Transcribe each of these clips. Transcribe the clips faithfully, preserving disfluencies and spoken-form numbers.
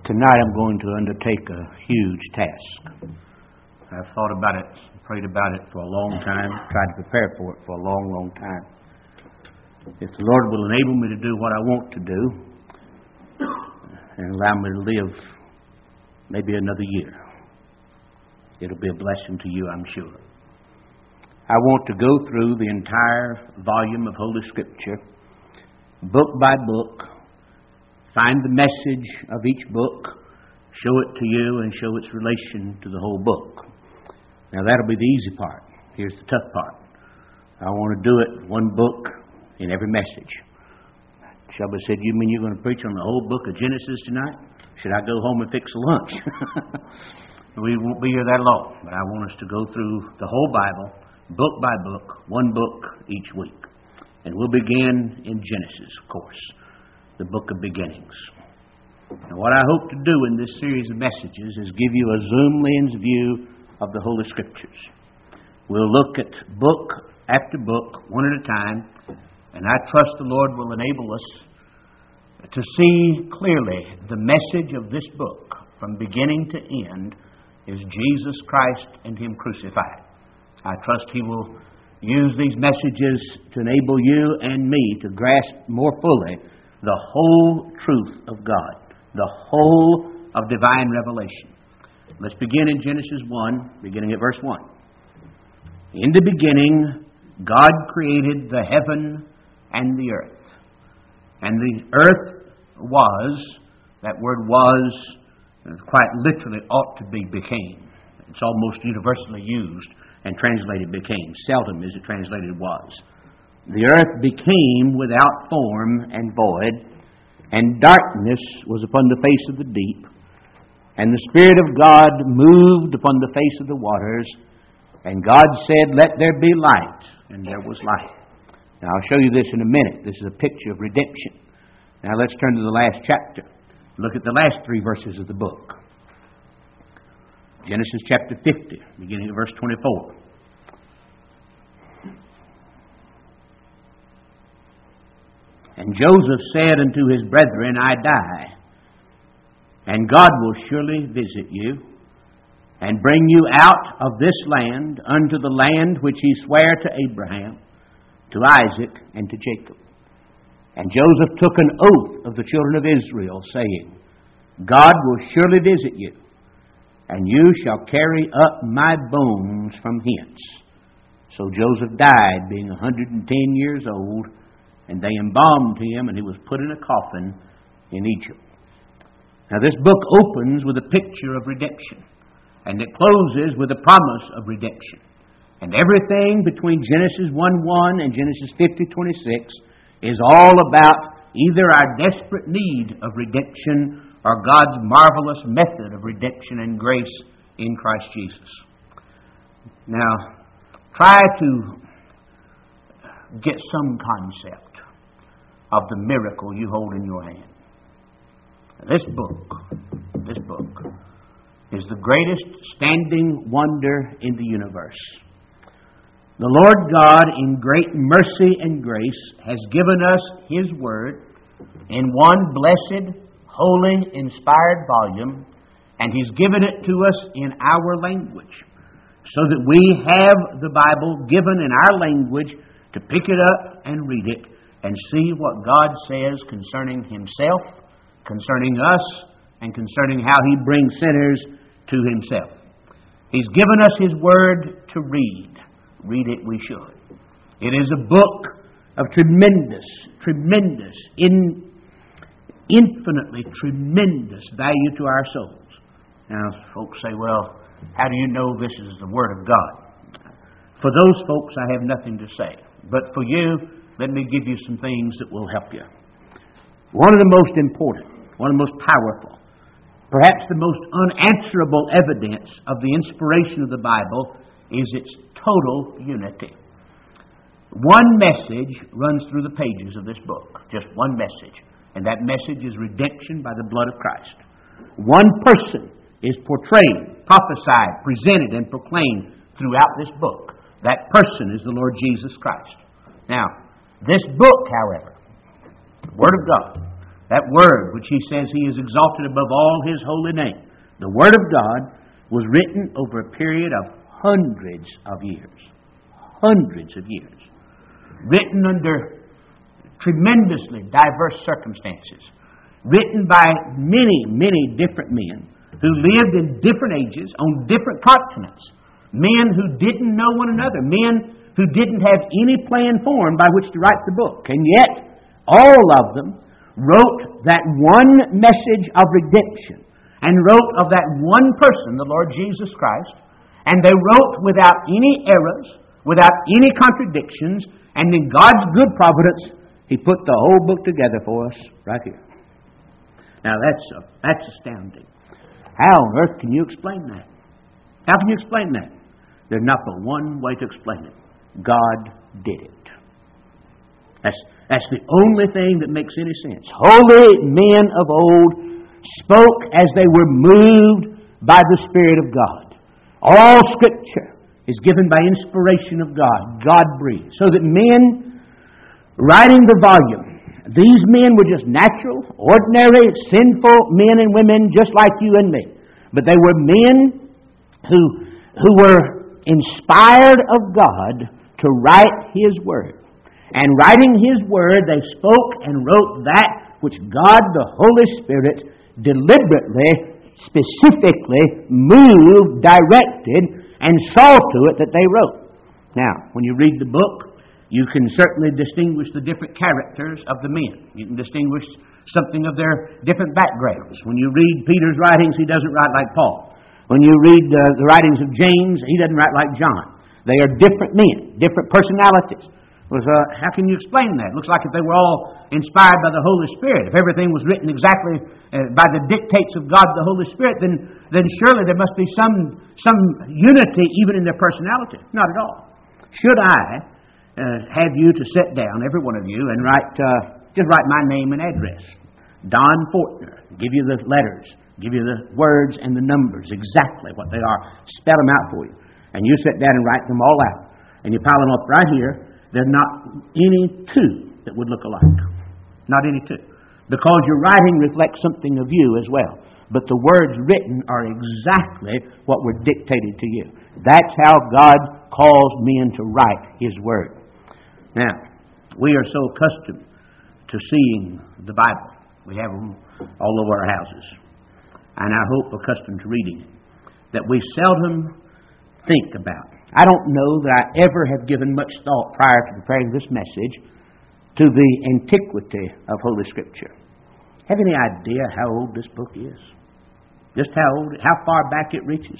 Tonight I'm going to undertake a huge task. I've thought about it, prayed about it for a long time, tried to prepare for it for a long, long time. If the Lord will enable me to do what I want to do and allow me to live maybe another year, it'll be a blessing to you, I'm sure. I want to go through the entire volume of Holy Scripture, book by book, find the message of each book, show it to you, and show its relation to the whole book. Now that'll be the easy part. Here's the tough part. I want to do it one book in every message. Shelby said, "You mean you're going to preach on the whole book of Genesis tonight? Should I go home and fix a lunch?" We won't be here that long, but I want us to go through the whole Bible, book by book, one book each week. And we'll begin in Genesis, of course, the book of beginnings. And what I hope to do in this series of messages is give you a zoom lens view of the Holy Scriptures. We'll look at book after book, one at a time, and I trust the Lord will enable us to see clearly the message of this book from beginning to end is Jesus Christ and Him crucified. I trust He will use these messages to enable you and me to grasp more fully the whole truth of God, the whole of divine revelation. Let's begin in Genesis one, beginning at verse one. In the beginning, God created the heaven and the earth. And the earth was, that word was, quite literally ought to be became. It's almost universally used and translated became. Seldom is it translated was. The earth became without form and void, and darkness was upon the face of the deep, and the Spirit of God moved upon the face of the waters, and God said, "Let there be light," and there was light. Now I'll show you this in a minute. This is a picture of redemption. Now let's turn to the last chapter. Look at the last three verses of the book. Genesis chapter fifty, beginning at verse twenty-four. And Joseph said unto his brethren, I die, and God will surely visit you, and bring you out of this land unto the land which He sware to Abraham, to Isaac, and to Jacob. And Joseph took an oath of the children of Israel, saying, God will surely visit you, and you shall carry up my bones from hence. So Joseph died, being a hundred and ten years old, and they embalmed him, and he was put in a coffin in Egypt. Now this book opens with a picture of redemption, and it closes with a promise of redemption. And everything between Genesis one one and Genesis fifty twenty-six is all about either our desperate need of redemption or God's marvelous method of redemption and grace in Christ Jesus. Now, try to get some concept of the miracle you hold in your hand. This book, this book is the greatest standing wonder in the universe. The Lord God, in great mercy and grace, has given us His Word in one blessed, holy, inspired volume, and He's given it to us in our language, so that we have the Bible given in our language to pick it up and read it and see what God says concerning Himself, concerning us, and concerning how He brings sinners to Himself. He's given us His Word to read. Read it we should. It is a book of tremendous, tremendous, in, infinitely tremendous value to our souls. Now, folks say, well, how do you know this is the Word of God? For those folks, I have nothing to say. But for you, let me give you some things that will help you. One of the most important, one of the most powerful, perhaps the most unanswerable evidence of the inspiration of the Bible is its total unity. One message runs through the pages of this book. Just one message. And that message is redemption by the blood of Christ. One person is portrayed, prophesied, presented, and proclaimed throughout this book. That person is the Lord Jesus Christ. Now, this book, however, the Word of God, that Word which He says He is exalted above all His holy name, the Word of God was written over a period of hundreds of years. Hundreds of years. Written under tremendously diverse circumstances. Written by many, many different men who lived in different ages on different continents. Men who didn't know one another. Men who didn't have any plan formed by which to write the book. And yet, all of them wrote that one message of redemption. And wrote of that one person, the Lord Jesus Christ. And they wrote without any errors, without any contradictions. And in God's good providence, He put the whole book together for us right here. Now that's uh, that's astounding. How on earth can you explain that? How can you explain that? There's not but one way to explain it. God did it. That's, that's the only thing that makes any sense. Holy men of old spoke as they were moved by the Spirit of God. All Scripture is given by inspiration of God. God breathed. So that men writing the volume, these men were just natural, ordinary, sinful men and women just like you and me. But they were men who, who were inspired of God to write His Word. And writing His Word, they spoke and wrote that which God, the Holy Spirit, deliberately, specifically moved, directed, and saw to it that they wrote. Now, when you read the book, you can certainly distinguish the different characters of the men. You can distinguish something of their different backgrounds. When you read Peter's writings, he doesn't write like Paul. When you read uh, the writings of James, he doesn't write like John. They are different men, different personalities. Was, uh, how can you explain that? It looks like if they were all inspired by the Holy Spirit, if everything was written exactly uh, by the dictates of God the Holy Spirit, then, then surely there must be some, some unity even in their personality. Not at all. Should I Uh, have you to sit down, every one of you, and write, uh, just write my name and address. Don Fortner. Give you the letters, give you the words and the numbers, exactly what they are. Spell them out for you. And you sit down and write them all out. And you pile them up right here. There's not any two that would look alike. Not any two. Because your writing reflects something of you as well. But the words written are exactly what were dictated to you. That's how God calls men to write His Word. Now, we are so accustomed to seeing the Bible. We have them all over our houses. And I hope accustomed to reading it. That we seldom think about. I don't know that I ever have given much thought prior to preparing this message to the antiquity of Holy Scripture. Have any idea how old this book is? Just how old, how far back it reaches?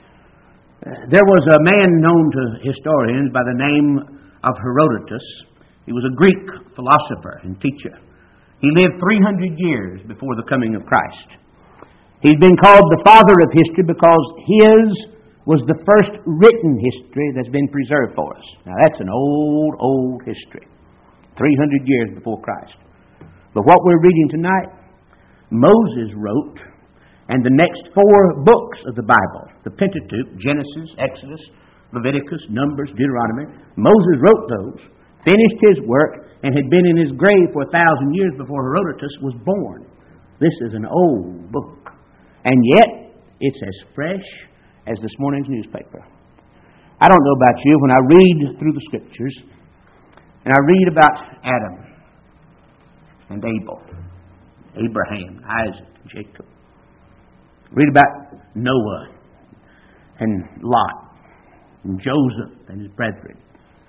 Uh, there was a man known to historians by the name of Herodotus. He was a Greek philosopher and teacher. He lived three hundred years before the coming of Christ. He's been called the father of history because his was the first written history that's been preserved for us. Now that's an old, old history. three hundred years before Christ. But what we're reading tonight, Moses wrote, and the next four books of the Bible, the Pentateuch, Genesis, Exodus, Leviticus, Numbers, Deuteronomy, Moses wrote those, finished his work, and had been in his grave for a thousand years before Herodotus was born. This is an old book. And yet, it's as fresh as this morning's newspaper. I don't know about you, when I read through the Scriptures, and I read about Adam and Abel, Abraham, Isaac, Jacob, read about Noah and Lot, and Joseph and his brethren.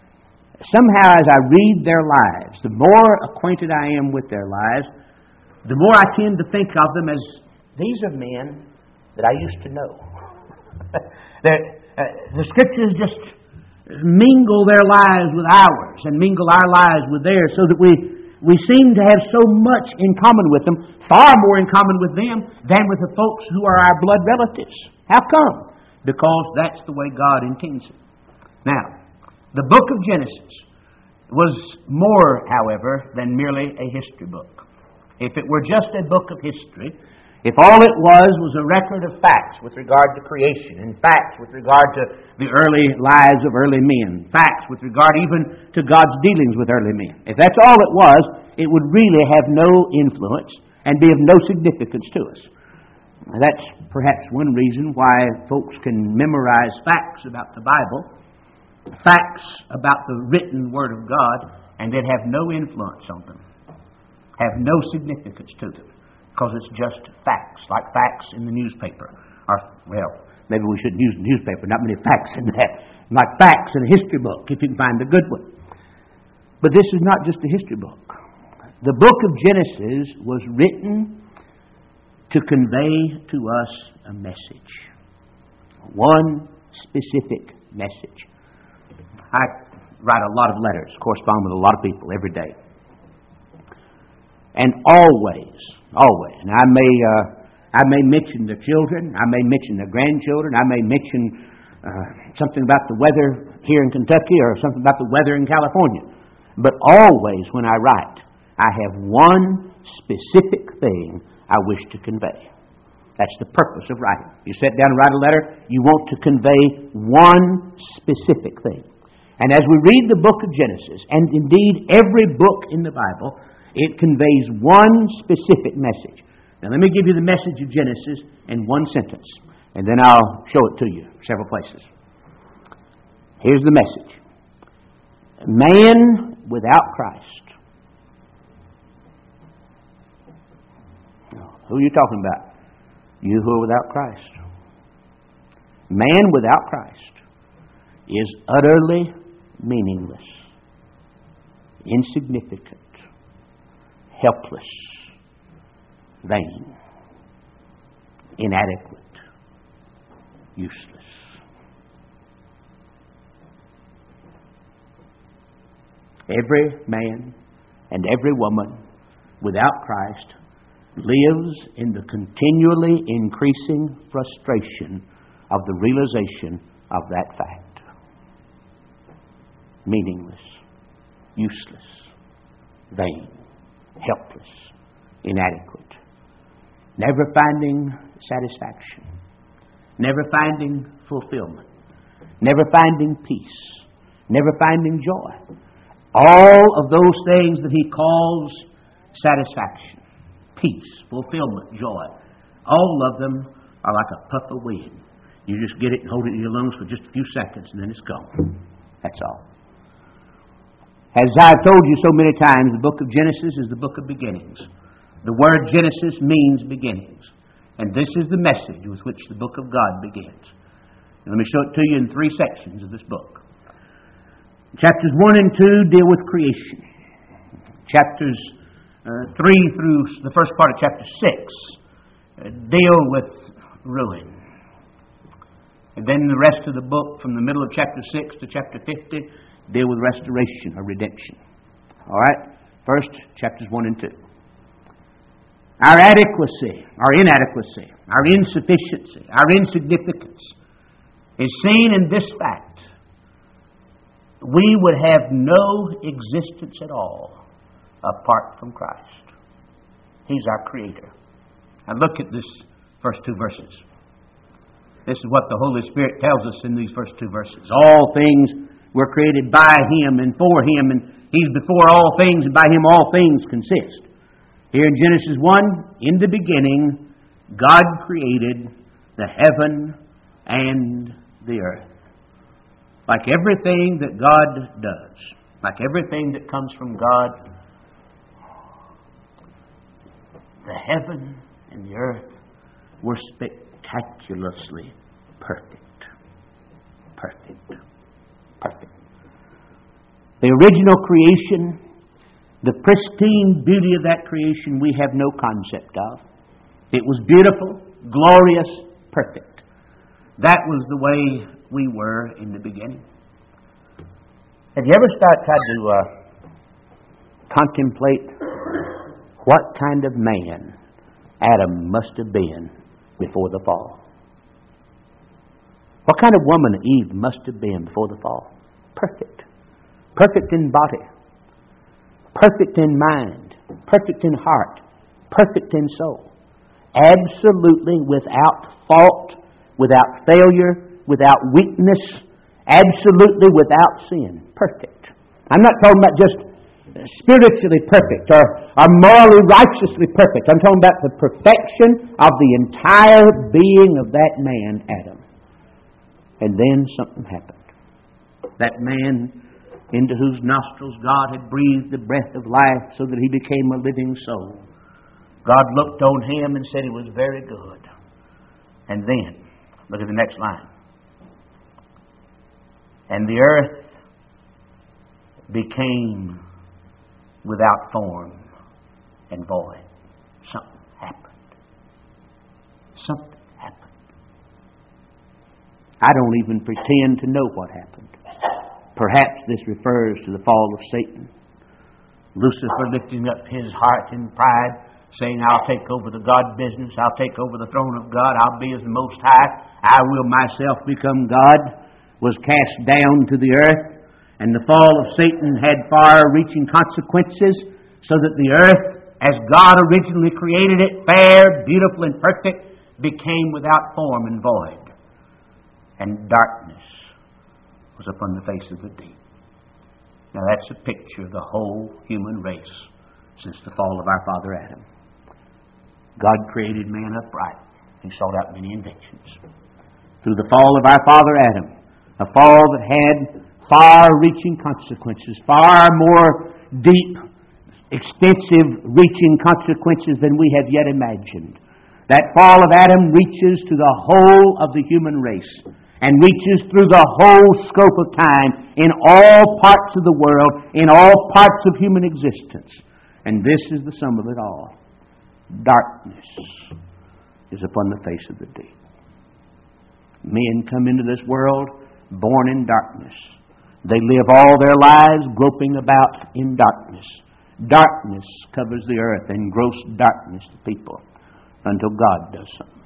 Somehow as I read their lives, the more acquainted I am with their lives, the more I tend to think of them as, these are men that I used to know. uh, the Scriptures just mingle their lives with ours and mingle our lives with theirs so that we, we seem to have so much in common with them, far more in common with them than with the folks who are our blood relatives. How come? Because that's the way God intends it. Now, the book of Genesis was more, however, than merely a history book. If it were just a book of history, if all it was was a record of facts with regard to creation, and facts with regard to the early lives of early men, facts with regard even to God's dealings with early men, if that's all it was, it would really have no influence and be of no significance to us. Now, that's perhaps one reason why folks can memorize facts about the Bible, facts about the written Word of God, and then have no influence on them, have no significance to them, because it's just facts, like facts in the newspaper. Or, well, maybe we shouldn't use the newspaper, not many facts in that. Like facts in a history book, if you can find a good one. But this is not just a history book. The book of Genesis was written to convey to us a message. One specific message. I write a lot of letters, correspond with a lot of people every day. And always, always, and I may, uh, I may mention the children, I may mention the grandchildren, I may mention uh, something about the weather here in Kentucky or something about the weather in California. But always when I write, I have one specific thing I wish to convey. That's the purpose of writing. You sit down and write a letter, you want to convey one specific thing. And as we read the book of Genesis, and indeed every book in the Bible, it conveys one specific message. Now let me give you the message of Genesis in one sentence, and then I'll show it to you several places. Here's the message. Man without Christ. Who are you talking about? You who are without Christ. Man without Christ is utterly meaningless, insignificant, helpless, vain, inadequate, useless. Every man and every woman without Christ lives in the continually increasing frustration of the realization of that fact. Meaningless, useless, vain, helpless, inadequate. Never finding satisfaction. Never finding fulfillment. Never finding peace. Never finding joy. All of those things that he calls satisfaction, peace, fulfillment, joy, all of them are like a puff of wind. You just get it and hold it in your lungs for just a few seconds and then it's gone. That's all. As I've told you so many times, the book of Genesis is the book of beginnings. The word Genesis means beginnings. And this is the message with which the book of God begins. And let me show it to you in three sections of this book. Chapters one and two deal with creation. Chapters uh, three through the first part of chapter six uh, deal with ruin. And then the rest of the book, from the middle of chapter six to chapter fifty, deal with restoration or redemption. All right? First, chapters one and two. Our adequacy, our inadequacy, our insufficiency, our insignificance is seen in this fact. We would have no existence at all apart from Christ. He's our Creator. Now look at this first two verses. This is what the Holy Spirit tells us in these first two verses. All things were created by Him and for Him, and He's before all things, and by Him all things consist. Here in Genesis one, in the beginning, God created the heaven and the earth. Like everything that God does, like everything that comes from God, the heaven and the earth were spectacularly perfect. Perfect. Perfect. The original creation, the pristine beauty of that creation, we have no concept of. It was beautiful, glorious, perfect. That was the way we were in the beginning. Have you ever start tried to uh, contemplate what kind of man Adam must have been before the fall? What kind of woman Eve must have been before the fall? Perfect. Perfect in body. Perfect in mind. Perfect in heart. Perfect in soul. Absolutely without fault, without failure, without weakness, absolutely without sin. Perfect. I'm not talking about just spiritually perfect or, or morally righteously perfect. I'm talking about the perfection of the entire being of that man, Adam. And then something happened. That man into whose nostrils God had breathed the breath of life so that he became a living soul. God looked on him and said it was very good. And then, look at the next line. And the earth became without form and void. Something happened. Something happened. I don't even pretend to know what happened. Perhaps this refers to the fall of Satan. Lucifer lifting up his heart in pride, saying, I'll take over the God business, I'll take over the throne of God, I'll be as the Most High, I will myself become God, was cast down to the earth. And the fall of Satan had far-reaching consequences, so that the earth, as God originally created it, fair, beautiful, and perfect, became without form and void. And darkness was upon the face of the deep. Now that's a picture of the whole human race since the fall of our father Adam. God created man upright. He sought out many inventions. Through the fall of our father Adam, a fall that had far-reaching consequences, far more deep, extensive-reaching consequences than we have yet imagined. That fall of Adam reaches to the whole of the human race and reaches through the whole scope of time in all parts of the world, in all parts of human existence. And this is the sum of it all. Darkness is upon the face of the deep. Men come into this world born in darkness. They live all their lives groping about in darkness. Darkness covers the earth and gross darkness to people until God does something.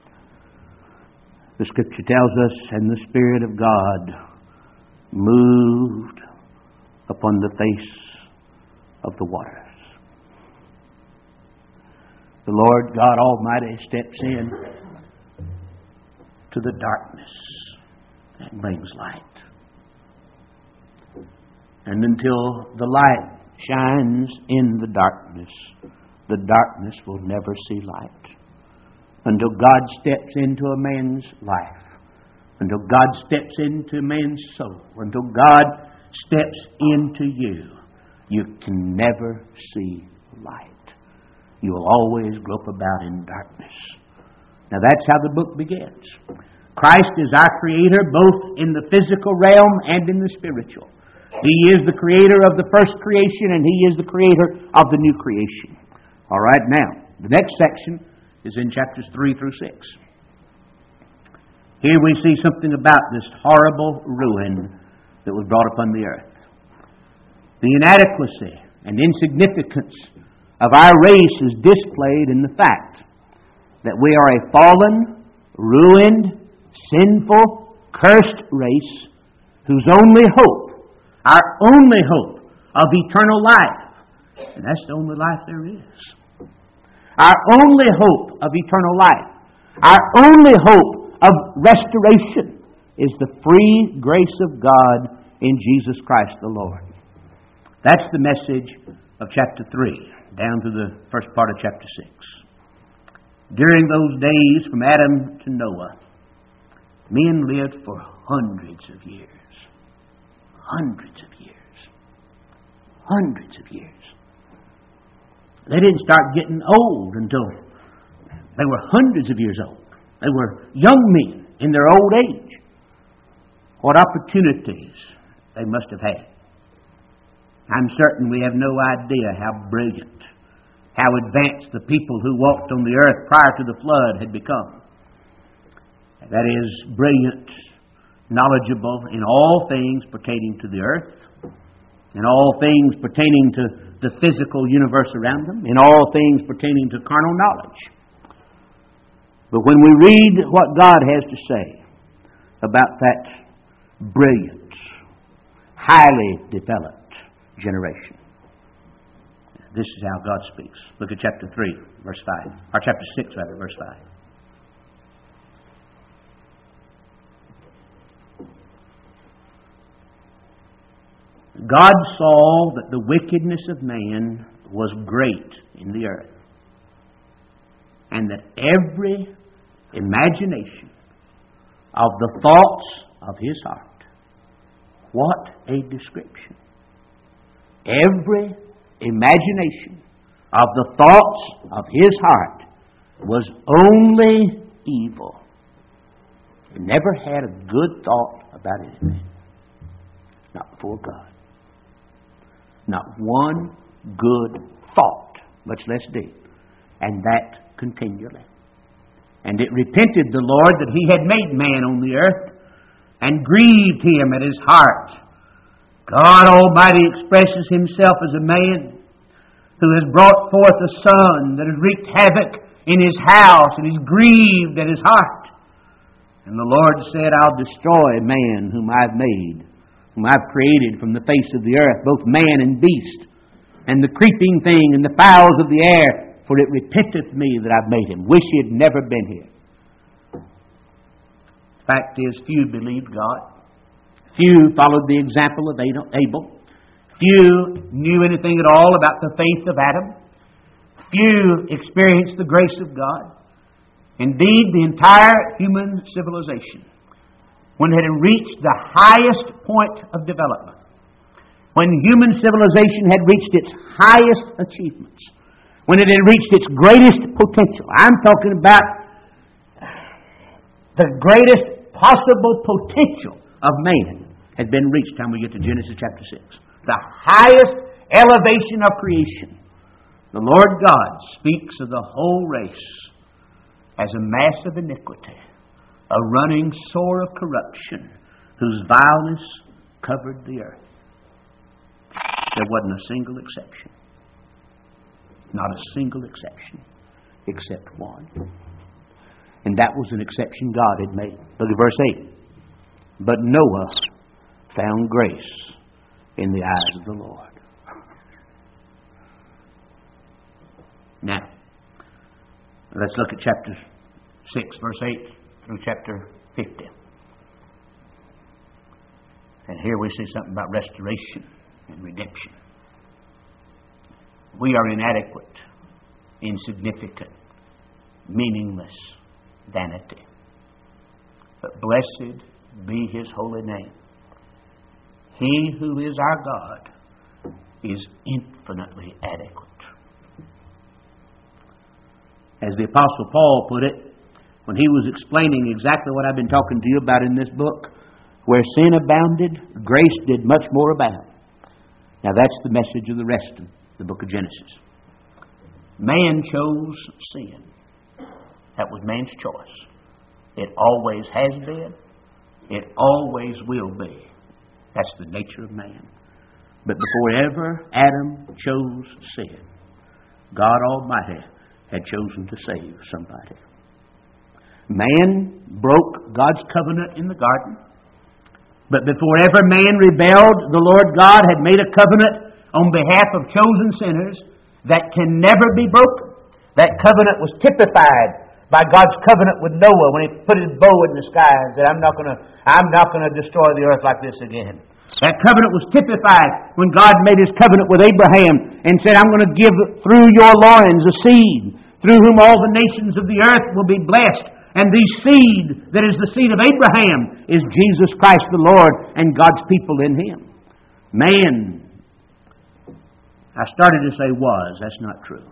The Scripture tells us, and the Spirit of God moved upon the face of the waters. The Lord God Almighty steps in to the darkness and brings light. And until the light shines in the darkness, the darkness will never see light. Until God steps into a man's life, until God steps into a man's soul, until God steps into you, you can never see light. You will always grope about in darkness. Now that's how the book begins. Christ is our Creator both in the physical realm and in the spiritual. He is the Creator of the first creation, and He is the Creator of the new creation. All right, now, the next section is in chapters three through six. Here we see something about this horrible ruin that was brought upon the earth. The inadequacy and insignificance of our race is displayed in the fact that we are a fallen, ruined, sinful, cursed race whose only hope, our only hope of eternal life, and that's the only life there is. Our only hope of eternal life, our only hope of restoration is the free grace of God in Jesus Christ the Lord. That's the message of chapter three, down to the first part of chapter six. During those days from Adam to Noah, men lived for hundreds of years. Hundreds of years. Hundreds of years. They didn't start getting old until they were hundreds of years old. They were young men in their old age. What opportunities they must have had. I'm certain we have no idea how brilliant, how advanced the people who walked on the earth prior to the flood had become. That is, brilliant, knowledgeable in all things pertaining to the earth, in all things pertaining to the physical universe around them, in all things pertaining to carnal knowledge. But when we read what God has to say about that brilliant, highly developed generation, this is how God speaks. Look at chapter three, verse five. Or chapter six, rather, verse five. God saw that the wickedness of man was great in the earth, and that every imagination of the thoughts of His heart. What a description. Every imagination of the thoughts of His heart was only evil. He never had a good thought about anything. Not before God. Not one good thought, much less deed. And that continually. And it repented the Lord that He had made man on the earth, and grieved Him at His heart. God Almighty expresses Himself as a man who has brought forth a son that has wreaked havoc in his house and is grieved at his heart. And the Lord said, I'll destroy man whom I've made, whom I've created from the face of the earth, both man and beast, and the creeping thing and the fowls of the air, for it repenteth me that I've made him. Wish he had never been here. Fact is, few believed God. Few followed the example of Abel. Few knew anything at all about the faith of Adam. Few experienced the grace of God. Indeed, the entire human civilization, when it had reached the highest point of development, when human civilization had reached its highest achievements, when it had reached its greatest potential, I'm talking about the greatest possible potential of man had been reached time we get to Genesis chapter six. The highest elevation of creation. The Lord God speaks of the whole race as a mass of iniquity, a running sore of corruption, whose vileness covered the earth. There wasn't a single exception. Not a single exception, except one. And that was an exception God had made. Look at verse eight. But Noah found grace in the eyes of the Lord. Now, let's look at chapter six, verse eight through chapter fifty. And here we see something about restoration and redemption. We are inadequate, insignificant, meaningless vanity. But blessed be His holy name. He who is our God is infinitely adequate. As the Apostle Paul put it, when he was explaining exactly what I've been talking to you about in this book, where sin abounded, grace did much more abound. Now that's the message of the rest of the book of Genesis. Man chose sin. That was man's choice. It always has been. It always will be. That's the nature of man. But before ever Adam chose sin, God Almighty had chosen to save somebody. Man broke God's covenant in the garden. But before ever man rebelled, the Lord God had made a covenant on behalf of chosen sinners that can never be broken. That covenant was typified by God's covenant with Noah when He put His bow in the sky and said, I'm not going to I'm not going to destroy the earth like this again. That covenant was typified when God made His covenant with Abraham and said, I'm going to give through your loins a seed through whom all the nations of the earth will be blessed. And the seed that is the seed of Abraham is Jesus Christ the Lord and God's people in Him. Man, I started to say was. That's not true.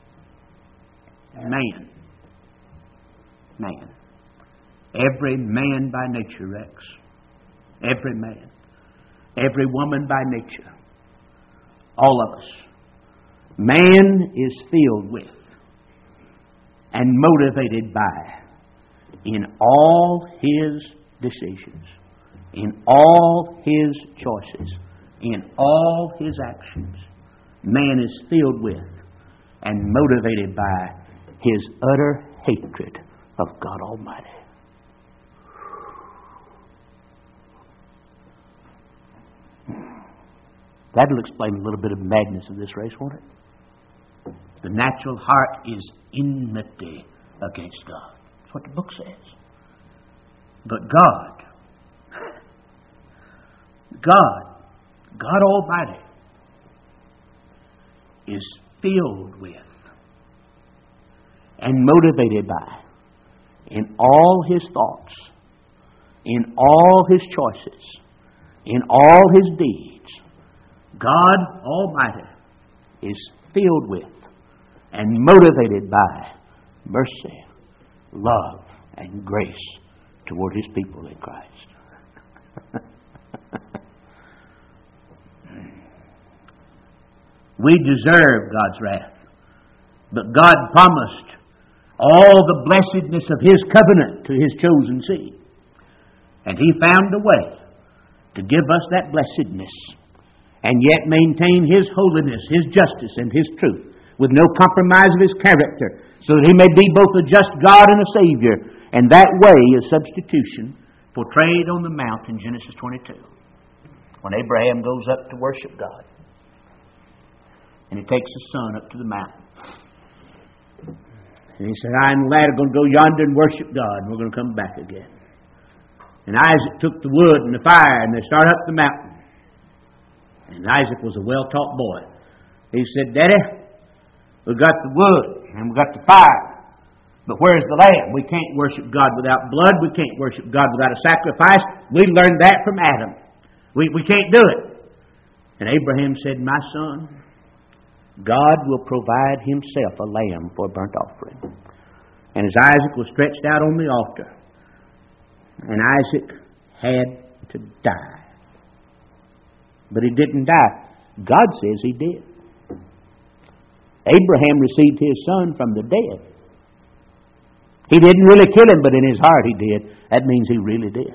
Man. Man. Every man by nature, Rex. Every man. Every woman by nature. All of us. Man is filled with and motivated by, in all his decisions, in all his choices, in all his actions, man is filled with and motivated by his utter hatred of God Almighty. That'll explain a little bit of the madness of this race, won't it? The natural heart is enmity against God. That's what the book says. But God, God, God Almighty is filled with and motivated by in all His thoughts, in all His choices, in all His deeds. God Almighty is filled with and motivated by mercy, love, and grace toward His people in Christ. We deserve God's wrath, but God promised all the blessedness of His covenant to His chosen seed. And He found a way to give us that blessedness and yet maintain His holiness, His justice, and His truth with no compromise of His character, so that He may be both a just God and a Savior. And that way is substitution portrayed on the mount in Genesis twenty-two, when Abraham goes up to worship God. And he takes his son up to the mountain. And he said, I and the lad are going to go yonder and worship God, and we're going to come back again. And Isaac took the wood and the fire, and they started up the mountain. And Isaac was a well-taught boy. He said, Daddy, we've got the wood, and we've got the fire. But where's the lamb? We can't worship God without blood. We can't worship God without a sacrifice. We learned that from Adam. We, we can't do it. And Abraham said, my son, God will provide Himself a lamb for a burnt offering. And as Isaac was stretched out on the altar, and Isaac had to die. But he didn't die. God says he did. Abraham received his son from the dead. He didn't really kill him, but in his heart he did. That means he really did.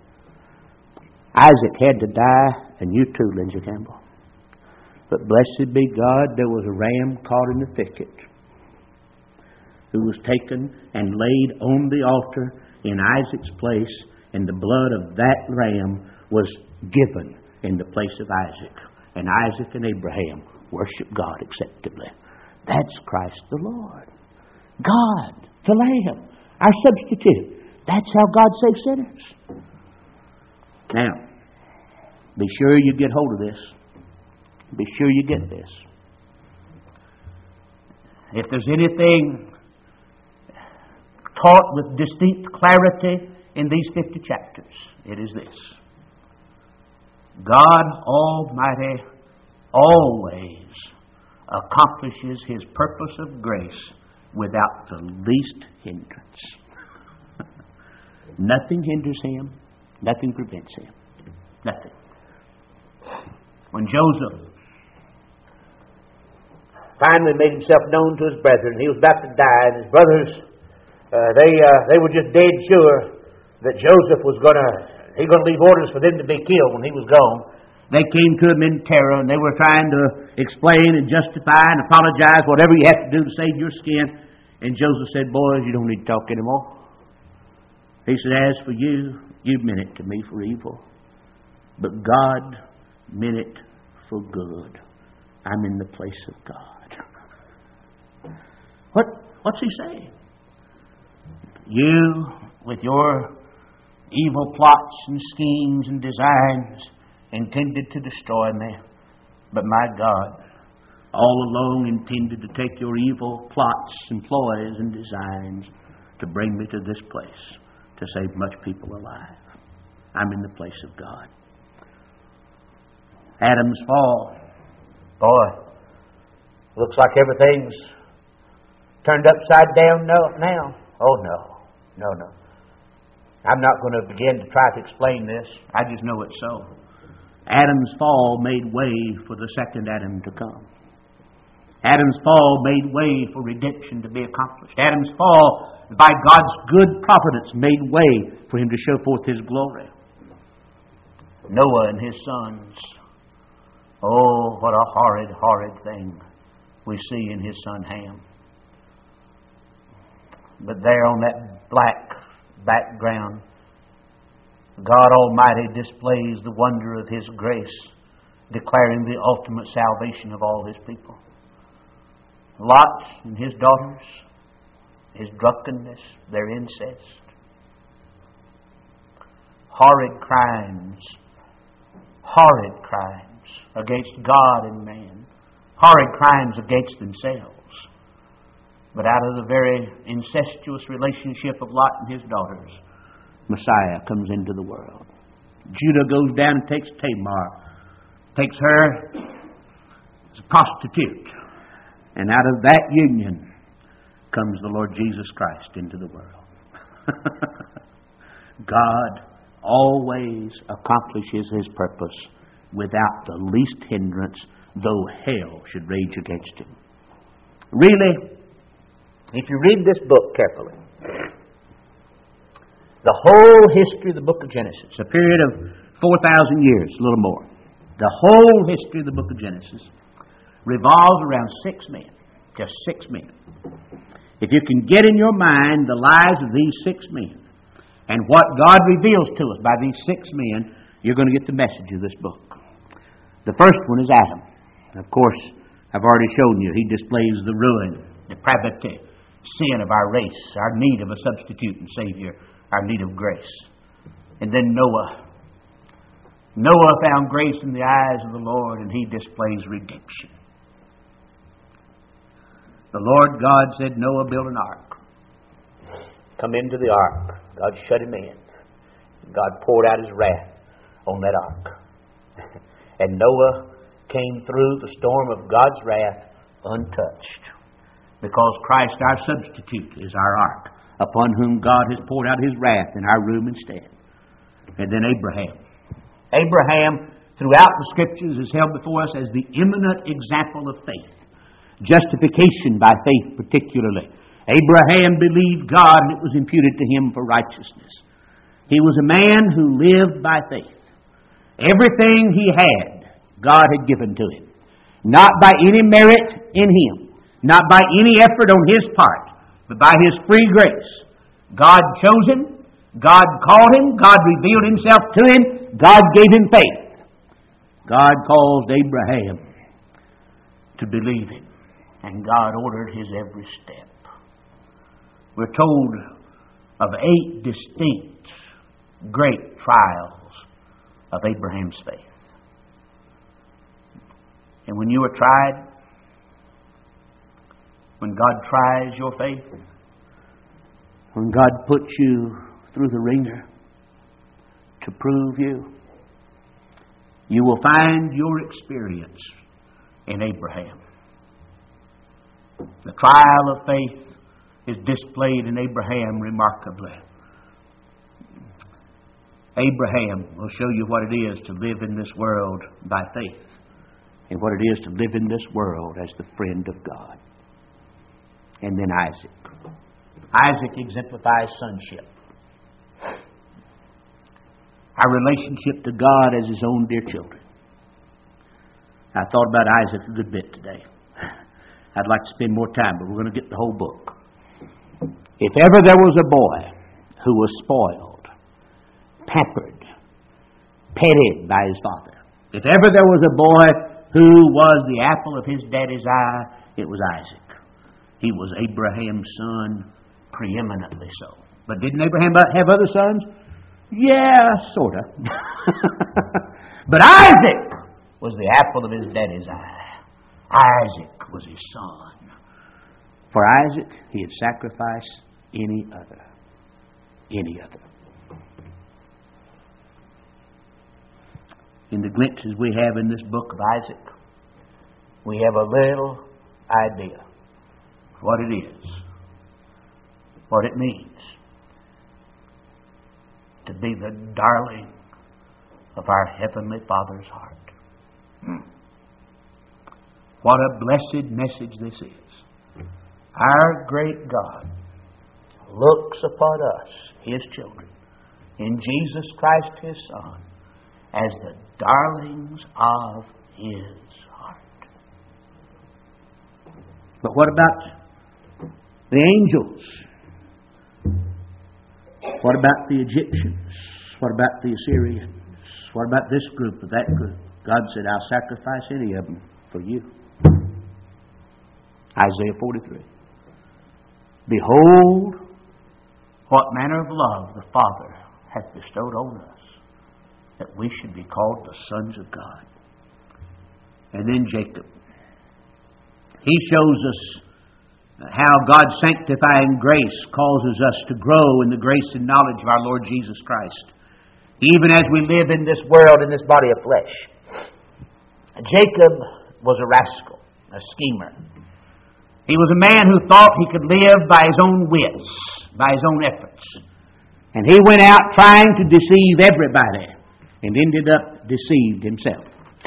Isaac had to die, and you too, Lindsay Campbell. But blessed be God, there was a ram caught in the thicket who was taken and laid on the altar in Isaac's place, and the blood of that ram was given in the place of Isaac. And Isaac and Abraham worshiped God acceptably. That's Christ the Lord. God, the Lamb, our substitute. That's how God saves sinners. Now, be sure you get hold of this. Be sure you get this. If there's anything taught with distinct clarity in these fifty chapters, it is this. God Almighty always accomplishes His purpose of grace without the least hindrance. Nothing hinders Him. Nothing prevents Him. Nothing. When Joseph finally made himself known to his brethren, he was about to die, and his brothers, uh, they uh, they were just dead sure that Joseph was going to, he was going to leave orders for them to be killed when he was gone. They came to him in terror, and they were trying to explain and justify and apologize, whatever you have to do to save your skin. And Joseph said, boys, you don't need to talk anymore. He said, as for you, you meant it to me for evil, but God meant it for good. I'm in the place of God. What, what's he saying? You, with your evil plots and schemes and designs, intended to destroy me, but my God all along intended to take your evil plots and ploys and designs to bring me to this place, to save much people alive. I'm in the place of God. Adam's fall. Boy, looks like everything's turned upside down now. Oh, no. No, no. I'm not going to begin to try to explain this. I just know it's so. Adam's fall made way for the second Adam to come. Adam's fall made way for redemption to be accomplished. Adam's fall, by God's good providence, made way for Him to show forth His glory. Noah and his sons. Oh, what a horrid, horrid thing we see in his son Ham. But there on that black background, God Almighty displays the wonder of His grace, declaring the ultimate salvation of all His people. Lot and his daughters, his drunkenness, their incest, horrid crimes, horrid crimes against God and man, horrid crimes against themselves. But out of the very incestuous relationship of Lot and his daughters, Messiah comes into the world. Judah goes down and takes Tamar, takes her as a prostitute. And out of that union comes the Lord Jesus Christ into the world. God always accomplishes His purpose without the least hindrance, though hell should rage against Him. Really, if you read this book carefully, the whole history of the book of Genesis, a period of four thousand years, a little more, the whole history of the book of Genesis revolves around six men, just six men. If you can get in your mind the lives of these six men and what God reveals to us by these six men, you're going to get the message of this book. The first one is Adam. Of course, I've already shown you, he displays the ruin, depravity, sin of our race, our need of a substitute and Savior, our need of grace. And then Noah. Noah found grace in the eyes of the Lord, and he displays redemption. The Lord God said, Noah, build an ark. Come into the ark. God shut him in. God poured out His wrath on that ark. And Noah came through the storm of God's wrath untouched. Because Christ, our substitute, is our ark, upon whom God has poured out His wrath in our room instead. And then Abraham. Abraham, throughout the Scriptures, is held before us as the eminent example of faith. Justification by faith particularly. Abraham believed God and it was imputed to him for righteousness. He was a man who lived by faith. Everything he had, God had given to him. Not by any merit in him. Not by any effort on his part. But by His free grace. God chose him. God called him. God revealed Himself to him. God gave him faith. God caused Abraham to believe Him. And God ordered his every step. We're told of eight distinct great trials of Abraham's faith. And when you are tried, when God tries your faith, when God puts you through the wringer to prove you, you will find your experience in Abraham. The trial of faith is displayed in Abraham remarkably. Abraham will show you what it is to live in this world by faith and what it is to live in this world as the friend of God. And then Isaac. Isaac exemplifies sonship. Our relationship to God as His own dear children. I thought about Isaac a good bit today. I'd like to spend more time, but we're going to get the whole book. If ever there was a boy who was spoiled, pampered, petted by his father, if ever there was a boy who was the apple of his daddy's eye, it was Isaac. He was Abraham's son, preeminently so. But didn't Abraham have other sons? Yeah, sort of. But Isaac was the apple of his daddy's eye. Isaac was his son. For Isaac, he had sacrificed any other. Any other. In the glimpses we have in this book of Isaac, we have a little idea of what it is, what it means to be the darling of our Heavenly Father's heart. Hmm. What a blessed message this is. Our great God looks upon us, His children, in Jesus Christ, His Son, as the darlings of His heart. But what about the angels? What about the Egyptians? What about the Assyrians? What about this group or that group? God said, I'll sacrifice any of them for you. Isaiah forty-three. Behold, what manner of love the Father hath bestowed on us, that we should be called the sons of God. And then Jacob. He shows us how God's sanctifying grace causes us to grow in the grace and knowledge of our Lord Jesus Christ, even as we live in this world, in this body of flesh. Jacob was a rascal, a schemer. He was a man who thought he could live by his own wits, by his own efforts. And he went out trying to deceive everybody and ended up deceived himself.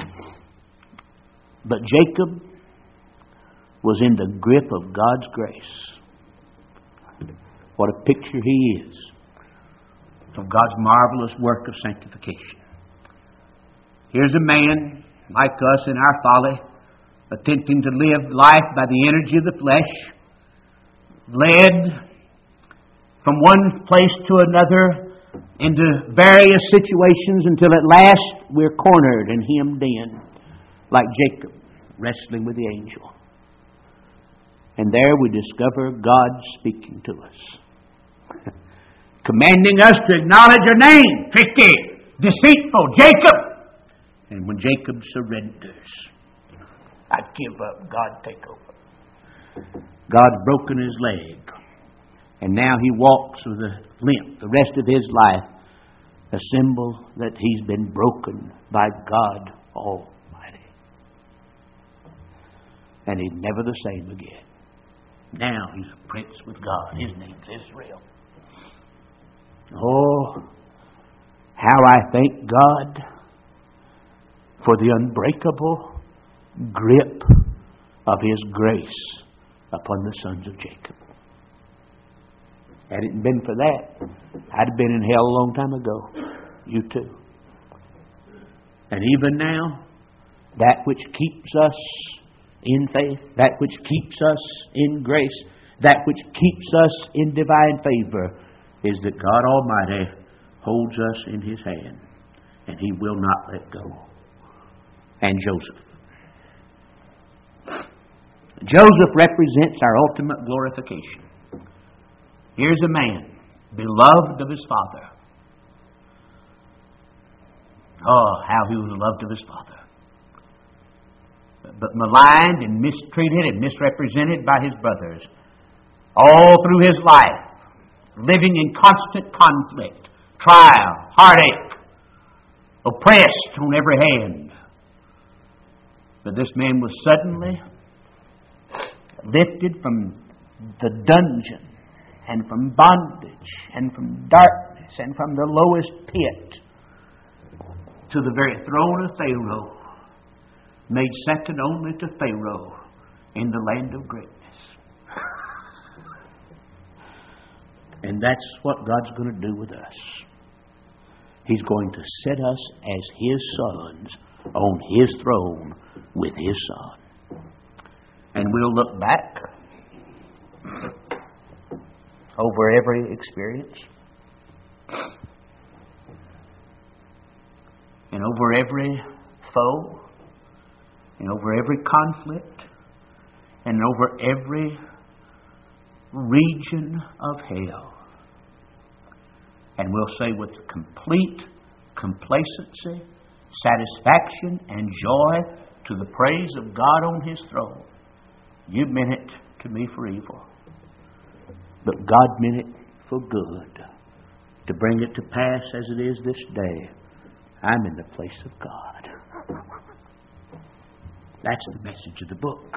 But Jacob was in the grip of God's grace. What a picture he is of God's marvelous work of sanctification. Here's a man like us in our folly, attempting to live life by the energy of the flesh, led from one place to another into various situations until at last we're cornered and hemmed in, like Jacob wrestling with the angel. And there we discover God speaking to us, commanding us to acknowledge your name, tricky, deceitful Jacob. And when Jacob surrenders, I give up, God take over. God's broken his leg, and now he walks with a limp the rest of his life, a symbol that he's been broken by God Almighty. And he's never the same again. Now he's a prince with God. His name's Israel. Oh, how I thank God for the unbreakable grip of His grace upon the sons of Jacob. Had it been for that, I'd have been in hell a long time ago. You too. And even now, that which keeps us in faith, that which keeps us in grace, that which keeps us in divine favor, is that God Almighty holds us in His hand, and He will not let go. And Joseph. Joseph represents our ultimate glorification. Here's a man, beloved of his father. Oh, how he was loved of his father. But maligned and mistreated and misrepresented by his brothers all through his life, living in constant conflict, trial, heartache, oppressed on every hand. But this man was suddenly lifted from the dungeon and from bondage and from darkness and from the lowest pit to the very throne of Pharaoh, made second only to Pharaoh in the land of greatness. And that's what God's going to do with us. He's going to set us as His sons on His throne with His Son. And we'll look back over every experience and over every foe and over every conflict and over every region of hell. And we'll say with complete complacency, satisfaction, and joy to the praise of God on His throne, you meant it to me for evil, but God meant it for good, to bring it to pass as it is this day. I'm in the place of God. That's the message of the book.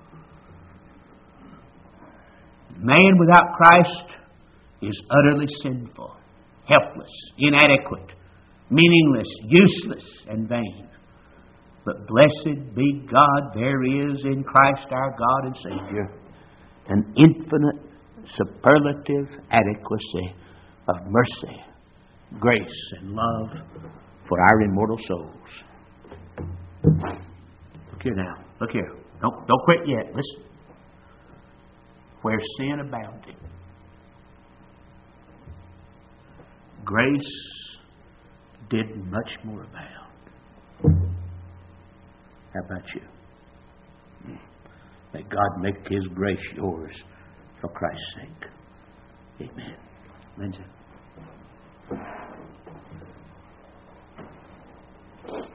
Man without Christ is utterly sinful, helpless, inadequate, meaningless, useless, and vain. But blessed be God, there is in Christ our God and Savior an infinite, superlative adequacy of mercy, grace, and love for our immortal souls. Look here now. Look here. Don't, don't quit yet. Listen. Where sin abounded, grace did much more abound. How about you? May God make His grace yours for Christ's sake. Amen. Lindsay.